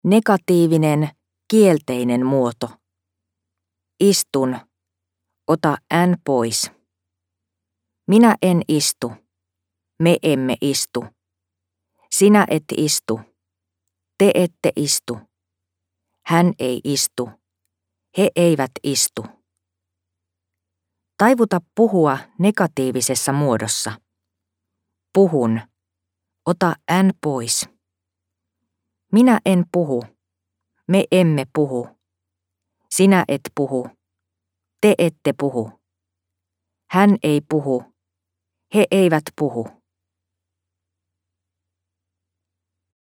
Negatiivinen, kielteinen muoto. Istun. Ota n pois. Minä en istu. Me emme istu. Sinä et istu. Te ette istu. Hän ei istu. He eivät istu. Taivuta puhua negatiivisessa muodossa. Puhun. Ota n pois. Minä en puhu. Me emme puhu. Sinä et puhu. Te ette puhu. Hän ei puhu. He eivät puhu.